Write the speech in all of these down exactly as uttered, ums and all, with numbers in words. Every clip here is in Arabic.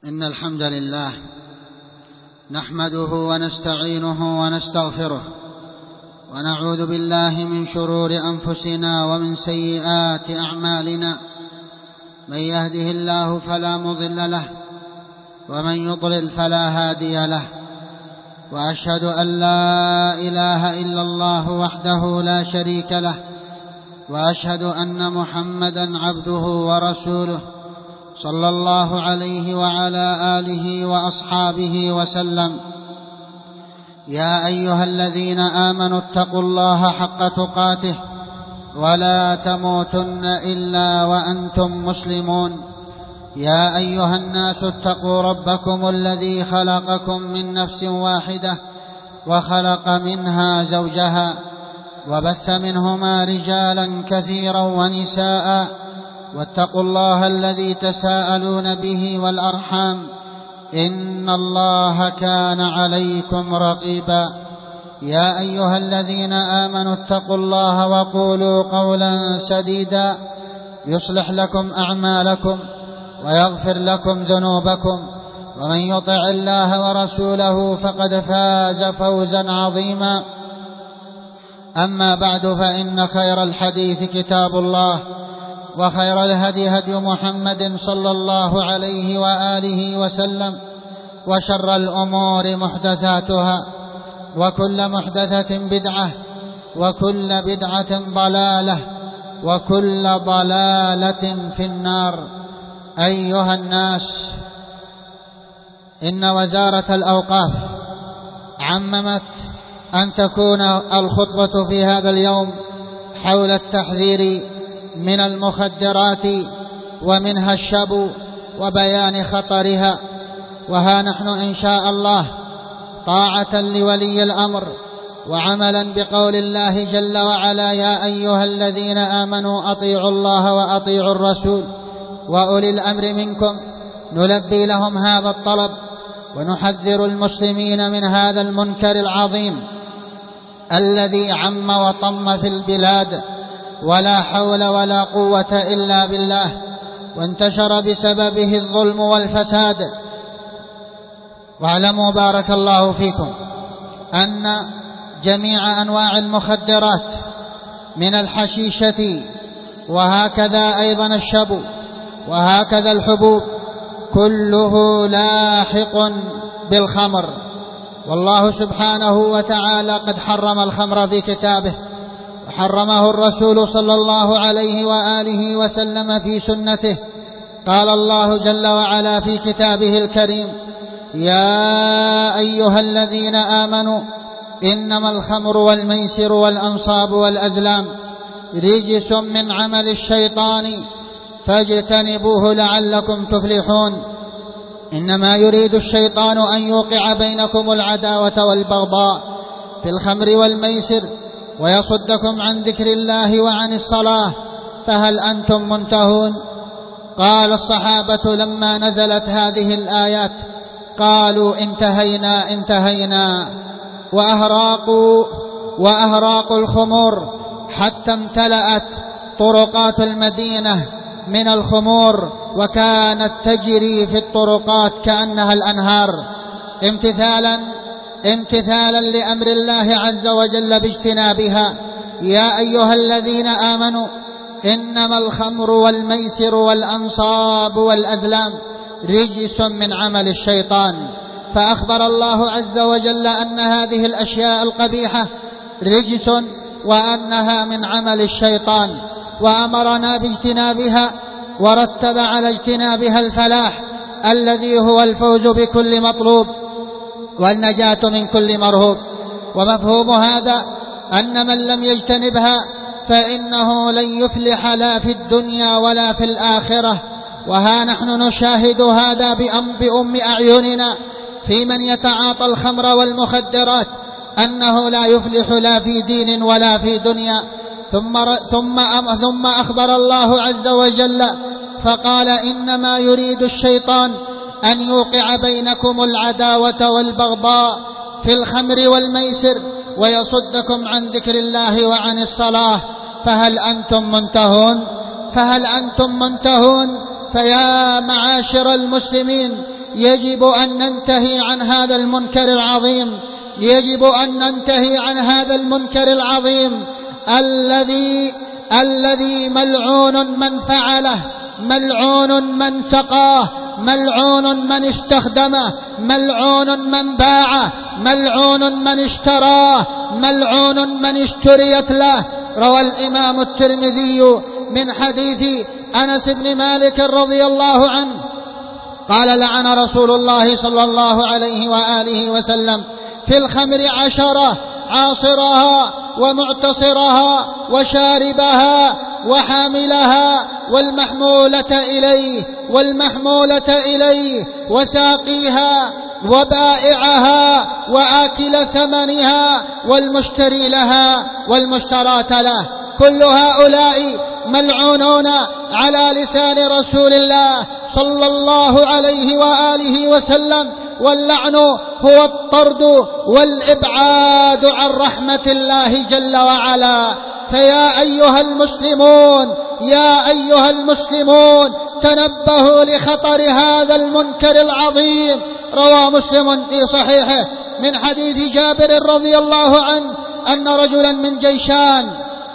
إن الحمد لله نحمده ونستعينه ونستغفره ونعوذ بالله من شرور أنفسنا ومن سيئات أعمالنا. من يهده الله فلا مضل له ومن يضلل فلا هادي له، وأشهد أن لا إله إلا الله وحده لا شريك له، وأشهد أن محمدًا عبده ورسوله صلى الله عليه وعلى آله وأصحابه وسلم. يا أيها الذين آمنوا اتقوا الله حق تقاته ولا تموتن إلا وأنتم مسلمون. يا أيها الناس اتقوا ربكم الذي خلقكم من نفس واحدة وخلق منها زوجها وبث منهما رجالا كثيرا ونساء، واتقوا الله الذي تساءلون به والأرحام إن الله كان عليكم رقيبا. يا أيها الذين آمنوا اتقوا الله وقولوا قولا سديدا يصلح لكم أعمالكم ويغفر لكم ذنوبكم، ومن يطع الله ورسوله فقد فاز فوزا عظيما. أما بعد، فإن خير الحديث كتاب الله، وخير الهدي هدي محمد صلى الله عليه وآله وسلم، وشر الأمور محدثاتها، وكل محدثة بدعة، وكل بدعة ضلالة، وكل ضلالة في النار. أيها الناس، إن وزارة الأوقاف عممت أن تكون الخطبة في هذا اليوم حول التحذير من المخدرات ومنها الشبو وبيان خطرها. وها نحن إن شاء الله طاعة لولي الأمر وعملا بقول الله جل وعلا: يا أيها الذين آمنوا أطيعوا الله وأطيعوا الرسول وأولي الأمر منكم، نلبي لهم هذا الطلب ونحذر المسلمين من هذا المنكر العظيم الذي عم وطم في البلاد، ولا حول ولا قوة إلا بالله، وانتشر بسببه الظلم والفساد. واعلموا بارك الله فيكم أن جميع أنواع المخدرات من الحشيشة وهكذا أيضا الشبو وهكذا الحبوب كله لاحق بالخمر، والله سبحانه وتعالى قد حرم الخمر في كتابه، وحرمه الرسول صلى الله عليه وآله وسلم في سنته. قال الله جل وعلا في كتابه الكريم: يا أيها الذين آمنوا إنما الخمر والميسر والأنصاب والأزلام رجس من عمل الشيطان فاجتنبوه لعلكم تفلحون. إنما يريد الشيطان أن يوقع بينكم العداوة والبغضاء في الخمر والميسر ويصدكم عن ذكر الله وعن الصلاة، فهل أنتم منتهون؟ قال الصحابة لما نزلت هذه الآيات قالوا: انتهينا انتهينا. وأهراقوا وأهراقوا الخمور حتى امتلأت طرقات المدينة من الخمور، وكانت تجري في الطرقات كأنها الأنهار، امتثالا امتثالا لأمر الله عز وجل باجتنابها. يا أيها الذين آمنوا إنما الخمر والميسر والأنصاب والأزلام رجس من عمل الشيطان، فأخبر الله عز وجل أن هذه الأشياء القبيحة رجس وأنها من عمل الشيطان، وأمرنا باجتنابها، ورتب على اجتنابها الفلاح الذي هو الفوز بكل مطلوب والنجاة من كل مرهوب. ومفهوم هذا أن من لم يجتنبها فإنه لن يفلح لا في الدنيا ولا في الآخرة. وها نحن نشاهد هذا بأم أعيننا في من يتعاطى الخمر والمخدرات، أنه لا يفلح لا في دين ولا في دنيا. ثم, ثم, ثم أخبر الله عز وجل فقال: إنما يريد الشيطان أن يوقع بينكم العداوة والبغضاء في الخمر والميسر ويصدكم عن ذكر الله وعن الصلاة، فهل أنتم منتهون؟ فهل أنتم منتهون؟ فيا معاشر المسلمين، يجب أن ننتهي عن هذا المنكر العظيم، يجب أن ننتهي عن هذا المنكر العظيم الذي الذي ملعون من فعله، ملعون من سقاه، ملعون من استخدمه، ملعون من باعه، ملعون من اشتراه، ملعون من اشتريت له. روى الإمام الترمذي من حديث أنس بن مالك رضي الله عنه قال: لعن رسول الله صلى الله عليه وآله وسلم في الخمر عشرة: عاصرها ومعتصرها وشاربها وحاملها والمحمولة إليه والمحمولة إليه وساقيها وبائعها وآكل ثمنها والمشتري لها والمشترات له. كل هؤلاء ملعونون على لسان رسول الله صلى الله عليه وآله وسلم، واللعن هو الطرد والإبعاد عن رحمة الله جل وعلا. فيا أيها المسلمون يا أيها المسلمون تنبهوا لخطر هذا المنكر العظيم. روى مسلم في صحيحه من حديث جابر رضي الله عنه أن رجلا من جيشان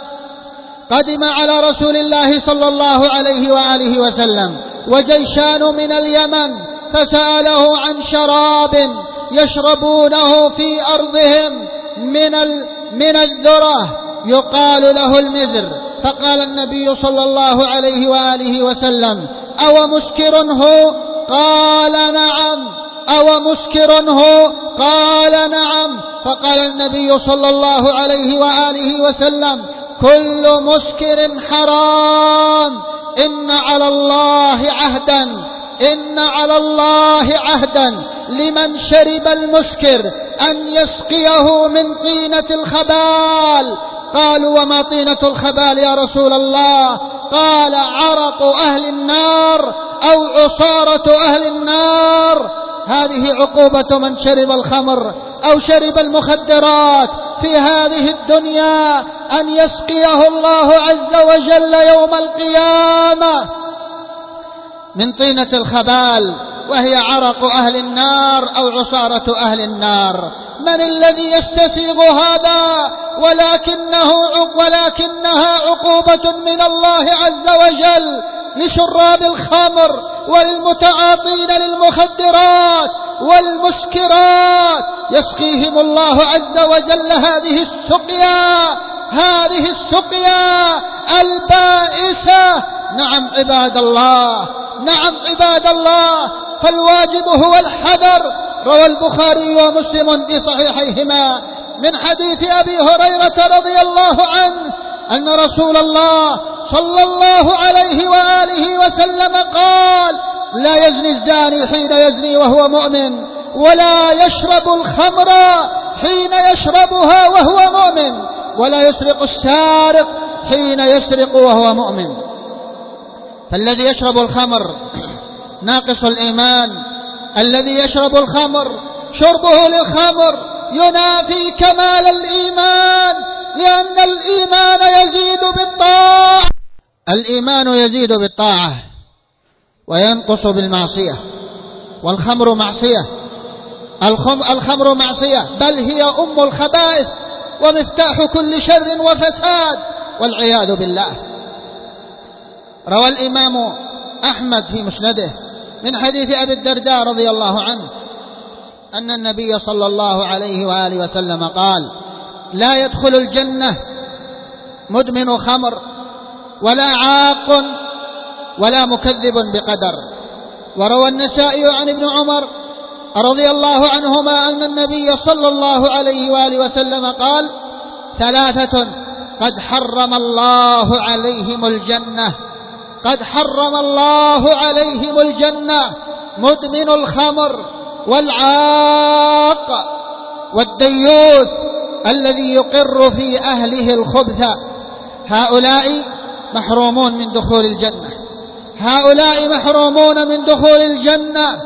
قدم على رسول الله صلى الله عليه وآله وسلم، وجيشان من اليمن، فسأله عن شراب يشربونه في أرضهم من من الذرة يقال له المزر. فقال النبي صلى الله عليه وآله وسلم: أو مسكر هو؟ قال: نعم. أو مسكر هو؟ قال: نعم. فقال النبي صلى الله عليه وآله وسلم: كل مسكر حرام، إن على الله عهدا إن على الله عهدا لمن شرب المسكر أن يسقيه من طينة الخبال. قالوا: وما طينة الخبال يا رسول الله؟ قال: عرق أهل النار أو عصارة أهل النار. هذه عقوبة من شرب الخمر أو شرب المخدرات في هذه الدنيا، أن يسقيه الله عز وجل يوم القيامة من طينة الخبال، وهي عرق أهل النار أو عصارة أهل النار. من الذي يستسيغ هذا؟ ولكنه ولكنها عقوبة من الله عز وجل لشراب الخمر والمتعاطين للمخدرات والمسكرات. يسقيهم الله عز وجل هذه السقيا هذه السقيا البائسة. نعم عباد الله، نعم عباد الله، فالواجب هو الحذر. روى البخاري ومسلم في صحيحيهما من حديث أبي هريرة رضي الله عنه أن رسول الله صلى الله عليه وآله وسلم قال: لا يزني الزاني حين يزني وهو مؤمن، ولا يشرب الخمر حين يشربها وهو مؤمن، ولا يسرق السارق حين يسرق وهو مؤمن. فالذي يشرب الخمر ناقص الإيمان، الذي يشرب الخمر شربه للخمر ينافي كمال الإيمان، لأن الإيمان يزيد بالطاعة الإيمان يزيد بالطاعة وينقص بالمعصية، والخمر معصية، الخمر معصية، بل هي أم الخبائث ومفتاح كل شر وفساد والعياذ بالله. روى الإمام أحمد في مسنده من حديث أبي الدرداء رضي الله عنه أن النبي صلى الله عليه وآله وسلم قال: لا يدخل الجنة مدمن خمر ولا عاق ولا مكذب بقدر. وروى النسائي عن ابن عمر رضي الله عنهما أن النبي صلى الله عليه وآله وسلم قال: ثلاثة قد حرم الله عليهم الجنة قد حرم الله عليهم الجنة: مدمن الخمر، والعاق، والديوث الذي يقر في أهله الخبث. هؤلاء محرومون من دخول الجنة، هؤلاء محرومون من دخول الجنة،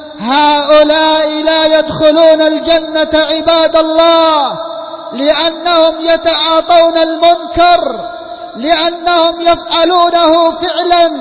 هؤلاء لا يدخلون الجنة عباد الله، لأنهم يتعاطون المنكر، لأنهم يفعلونه فعلا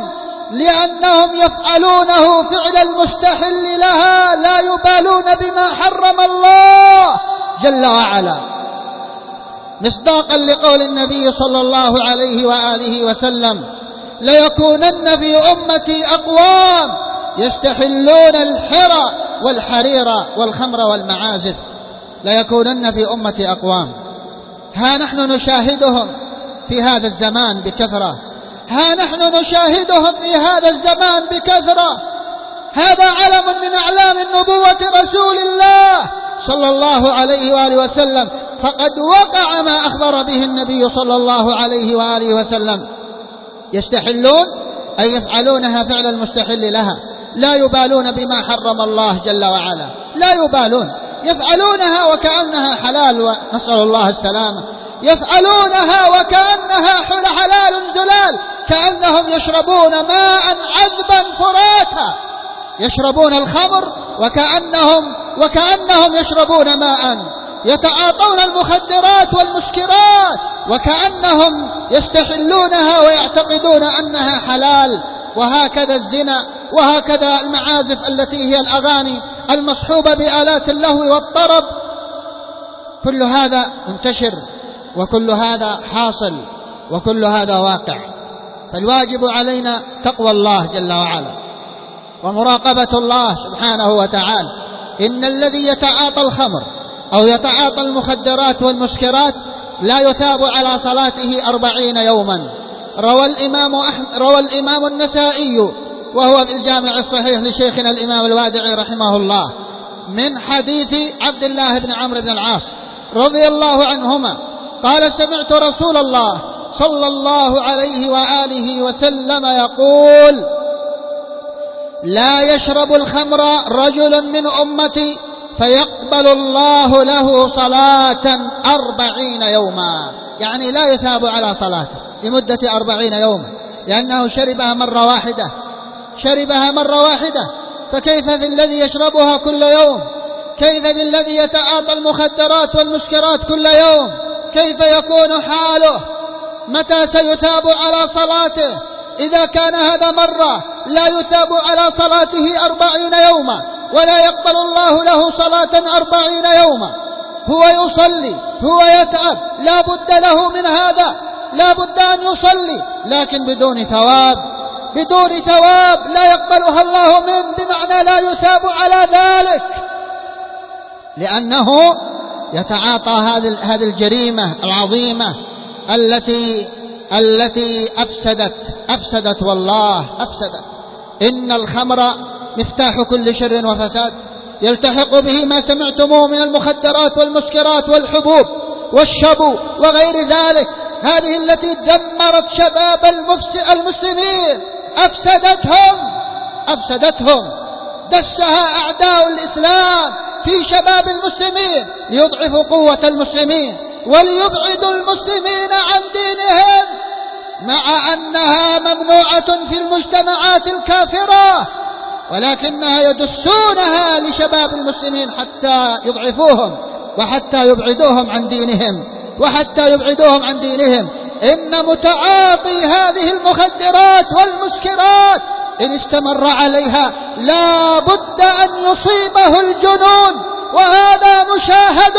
لأنهم يفعلونه فعل المستحل لها، لا يبالون بما حرم الله جل وعلا، مصداقا لقول النبي صلى الله عليه وآله وسلم: ليكونن في أمتي أقوام يستحلون الحرى والحرير والخمر والمعازف. ليكونن في أمتي أقوام. ها نحن نشاهدهم في هذا الزمان بكثرة، ها نحن نشاهدهم في هذا الزمان بكثرة. هذا علم من أعلام النبوة رسول الله صلى الله عليه وآله وسلم، فقد وقع ما أخبر به النبي صلى الله عليه وآله وسلم. يستحلون أي يفعلونها فعل المستحل لها، لا يبالون بما حرم الله جل وعلا، لا يبالون، يفعلونها وكأنها حلال، ونسأل الله السلامة. يفعلونها وكأنها حلال زلال، كأنهم يشربون ماء عذبا فراتا، يشربون الخمر وكأنهم وكأنهم يشربون ماء، يتعاطون المخدرات والمسكرات وكأنهم يستحلونها ويعتقدون أنها حلال. وهكذا الزنا، وهكذا المعازف التي هي الأغاني المصحوبة بآلات اللهو والطرب، كل هذا منتشر، وكل هذا حاصل، وكل هذا واقع. فالواجب علينا تقوى الله جل وعلا ومراقبة الله سبحانه وتعالى. إن الذي يتعاطى الخمر أو يتعاطى المخدرات والمسكرات لا يثاب على صلاته أربعين يوما. روى الإمام, روى الإمام النسائي وهو في الجامع الصحيح لشيخنا الإمام الوادعي رحمه الله من حديث عبد الله بن عمرو بن العاص رضي الله عنهما قال: سمعت رسول الله صلى الله عليه وآله وسلم يقول: لا يشرب الخمر رجل من أمتي فيقبل الله له صلاة أربعين يوما، يعني لا يثاب على صلاته لمدة أربعين يوما، لأنه شربها مرة واحدة شربها مرة واحدة فكيف بالذي يشربها كل يوم؟ كيف بالذي يتعاطى المخدرات والمسكرات كل يوم؟ كيف يكون حاله؟ متى سيثاب على صلاته؟ إذا كان هذا مرة لا يثاب على صلاته أربعين يوما، ولا يقبل الله له صلاة أربعين يوما. هو يصلي، هو يتعب، لا بد له من هذا، لا بد أن يصلي، لكن بدون ثواب، بدون ثواب لا يقبلها الله منه، بمعنى لا يثاب على ذلك، لأنه يتعاطى هذه الجريمة العظيمة التي التي أفسدت أفسدت والله أفسدت. إن الخمر مفتاح كل شر وفساد، يلتحق به ما سمعتموه من المخدرات والمسكرات والحبوب والشبو وغير ذلك، هذه التي دمرت شباب المسلمين، أفسدتهم أفسدتهم دسها أعداء الإسلام في شباب المسلمين ليضعفوا قوة المسلمين وليبعدوا المسلمين عن دينهم، مع أنها ممنوعة في المجتمعات الكافرة، ولكنها يدسونها لشباب المسلمين حتى يضعفوهم وحتى يبعدوهم عن دينهم وحتى يبعدوهم عن دينهم. إن متعاطي هذه المخدرات والمسكرات إن استمر عليها لا بد أن يصيبه الجنون، وهذا مشاهد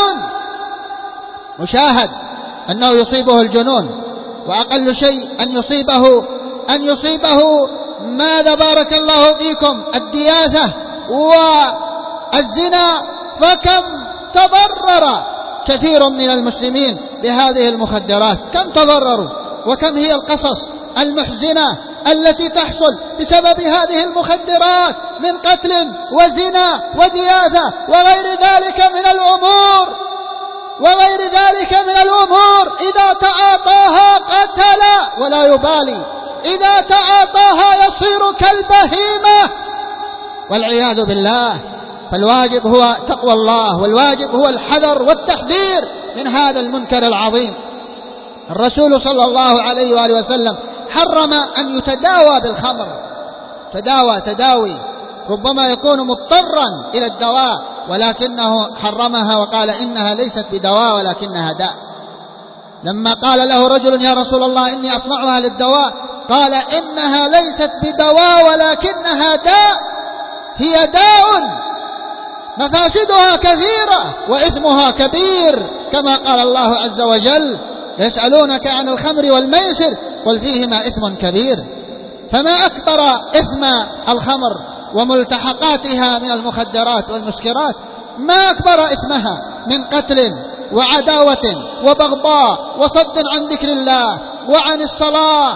مشاهد أنه يصيبه الجنون، وأقل شيء أن يصيبه أن يصيبه ماذا بارك الله فيكم الدياثة والزنا. فكم تضرر كثير من المسلمين بهذه المخدرات، كم تضرروا، وكم هي القصص المحزنة التي تحصل بسبب هذه المخدرات من قتل وزنا ودياثة وغير ذلك من الأمور وغير ذلك من الأمور. إذا تعاطاها قتل ولا يبالي، إذا تعاطاها يصير كالبهيمة والعياذ بالله. فالواجب هو تقوى الله، والواجب هو الحذر والتحذير من هذا المنكر العظيم. الرسول صلى الله عليه وآله وسلم حرم أن يتداوى بالخمر، تداوى تداوي ربما يكون مضطرا إلى الدواء، ولكنه حرمها وقال إنها ليست بدواء ولكنها داء. لما قال له رجل: يا رسول الله إني أصنعها للدواء، قال إنها ليست بدواء ولكنها داء، هي داء مفاسدها كثيرة وإثمها كبير، كما قال الله عز وجل: يسألونك عن الخمر والميسر قل فيهما إثم كبير. فما أكبر إثم الخمر وملتحقاتها من المخدرات والمسكرات، ما أكبر إثمها من قتل وعداوة وبغضاء وصد عن ذكر الله وعن الصلاة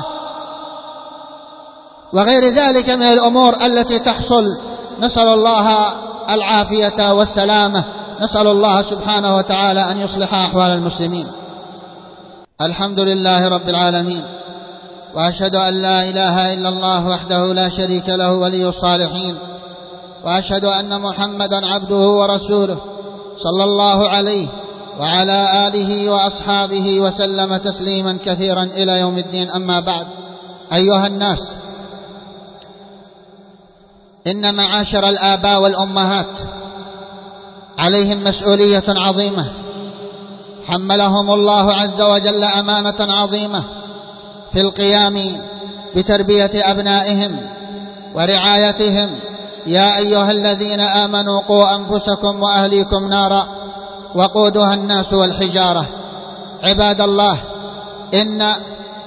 وغير ذلك من الأمور التي تحصل. نسأل الله العافية والسلامة، نسأل الله سبحانه وتعالى أن يصلح أحوال المسلمين. الحمد لله رب العالمين، وأشهد أن لا إله إلا الله وحده لا شريك له ولي الصالحين، وأشهد أن محمدا عبده ورسوله صلى الله عليه وعلى آله وأصحابه وسلم تسليما كثيرا إلى يوم الدين. أما بعد، أيها الناس، إن معاشر الآباء والأمهات عليهم مسؤولية عظيمة حملهم الله عز وجل أمانة عظيمة في القيام بتربية أبنائهم ورعايتهم. يا أيها الذين آمنوا قوا أنفسكم وأهليكم نارا وقودها الناس والحجارة. عباد الله، إن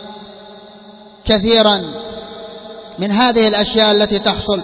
كثيرا من هذه الأشياء التي تحصل،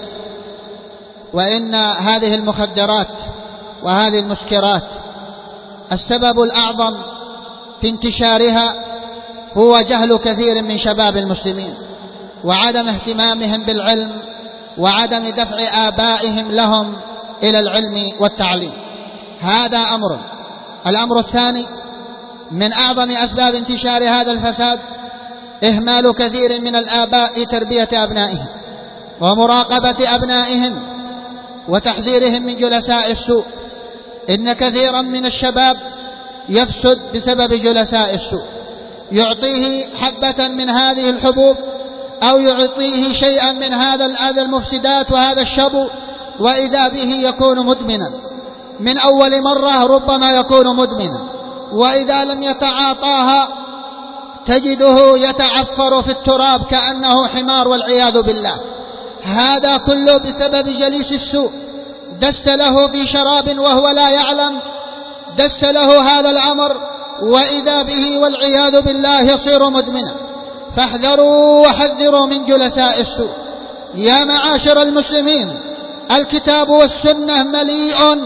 وإن هذه المخدرات وهذه المسكرات السبب الأعظم في انتشارها هو جهل كثير من شباب المسلمين وعدم اهتمامهم بالعلم وعدم دفع آبائهم لهم إلى العلم والتعليم. هذا أمر. الأمر الثاني من أعظم أسباب انتشار هذا الفساد إهمال كثير من الآباء في تربية أبنائهم ومراقبة أبنائهم وتحذيرهم من جلساء السوء. إن كثيرا من الشباب يفسد بسبب جلساء السوء، يعطيه حبة من هذه الحبوب أو يعطيه شيئا من هذا الأذى المفسدات وهذا الشبو، وإذا به يكون مدمنا من أول مرة، ربما يكون مدمنا، وإذا لم يتعاطاها تجده يتعفر في التراب كأنه حمار والعياذ بالله. هذا كله بسبب جليس السوء، دس له في شراب وهو لا يعلم، دس له هذا الأمر، وإذا به والعياذ بالله يصير مدمنا. فاحذروا وحذروا من جلساء السوء. يا معاشر المسلمين، الكتاب والسنة مليء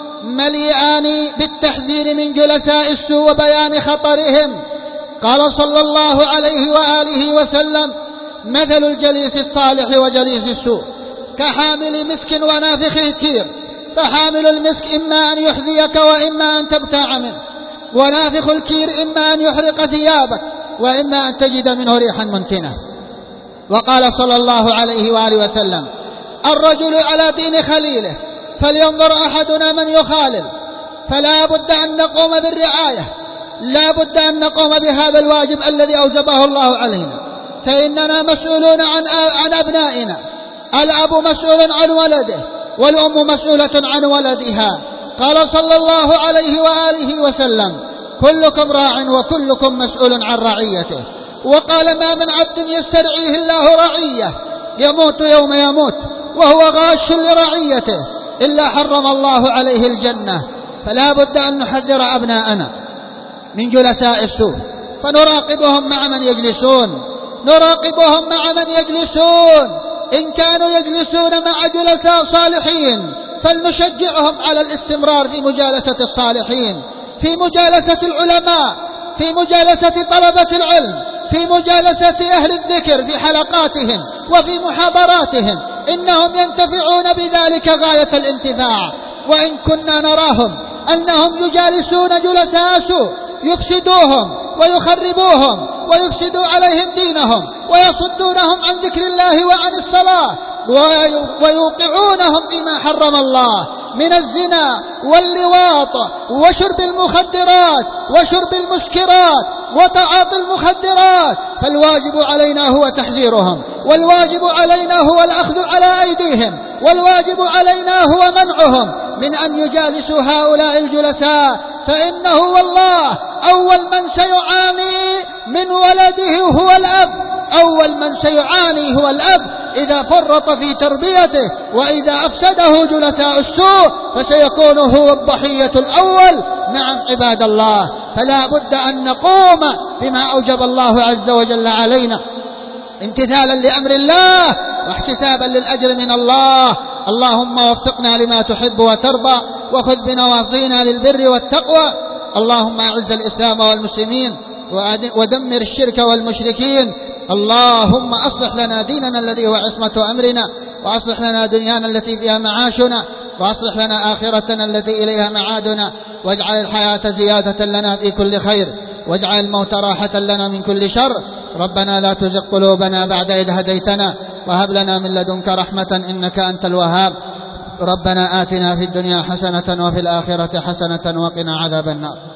مليئان بالتحذير من جلساء السوء وبيان خطرهم. قال صلى الله عليه وآله وسلم: مثل الجليس الصالح وجليس السوء كحامل مسك ونافخ كير، فحامل المسك إما أن يحذيك وإما أن تبتاع منه، ونافخ الكير إما أن يحرق ثيابك وإما أن تجد منه ريحا منتنة. وقال صلى الله عليه وآله وسلم: الرجل على دين خليله فلينظر أحدنا من يخالل. فلا بد أن نقوم بالرعاية، لا بد أن نقوم بهذا الواجب الذي أوجبه الله علينا، فإننا مسؤولون عن عن أبنائنا. الأب مسؤول عن ولده والأم مسؤولة عن ولدها. قال صلى الله عليه وآله وسلم: كلكم راع وكلكم مسؤول عن رعيته. وقال: ما من عبد يسترعيه الله رعية يموت يوم يموت وهو غاش لرعيته إلا حرم الله عليه الجنة. فلا بد أن نحذر أبناءنا من جلساء السوء، فنراقبهم مع من يجلسون، نراقبهم مع من يجلسون. إن كانوا يجلسون مع جلساء صالحين فلنشجعهم على الاستمرار في مجالسة الصالحين، في مجالسة العلماء، في مجالسة طلبة العلم، في مجالسة أهل الذكر في حلقاتهم وفي محاضراتهم. إنهم ينتفعون بذلك غاية الانتفاع. وإن كنا نراهم أنهم يجالسون جلساء سوء يفسدوهم ويخربوهم ويفسدوا عليهم دينهم ويصدونهم عن ذكر الله وعن الصلاة ويوقعونهم فيما حرم الله من الزنا واللواط وشرب المخدرات وشرب المسكرات وتعاطي المخدرات، فالواجب علينا هو تحذيرهم، والواجب علينا هو الأخذ على أيديهم، والواجب علينا هو منعهم من أن يجالسوا هؤلاء الجلساء. فإنه والله أول من سيعاني من ولده هو الأب، أول من سيعاني هو الأب إذا فرط في تربيته، وإذا أفسده جلساء السوء فسيكون هو الضحية الأول. نعم عباد الله، فلا بد أن نقوم بما أوجب الله عز وجل علينا امتثالا لأمر الله واحتسابا للأجر من الله. اللهم وفقنا لما تحب وترضى، وخذ بنواصينا للبر والتقوى. اللهم أعز الإسلام والمسلمين ودمر الشرك والمشركين. اللهم أصلح لنا ديننا الذي هو عصمة أمرنا، وأصلح لنا دنيانا التي فيها معاشنا، وأصلح لنا آخرتنا التي إليها معادنا، واجعل الحياة زيادة لنا في كل خير، واجعل الموت راحة لنا من كل شر. ربنا لا تزغ قلوبنا بعد إذ هديتنا، وهب لنا من لدنك رحمة إنك أنت الوهاب. ربنا آتنا في الدنيا حسنة وفي الآخرة حسنة وقنا عذاب النار.